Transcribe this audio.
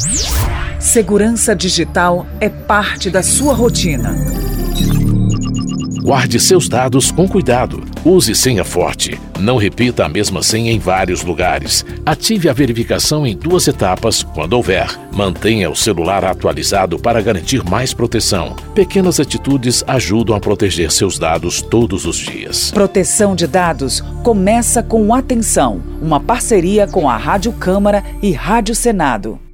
Segurança digital é parte da sua rotina. Guarde seus dados com cuidado. Use senha forte. Não repita a mesma senha em vários lugares. Ative a verificação em 2 etapas quando houver. Mantenha o celular atualizado para garantir mais proteção. Pequenas atitudes ajudam a proteger seus dados todos os dias. Proteção de dados começa com Atenção, uma parceria com a Rádio Câmara e Rádio Senado.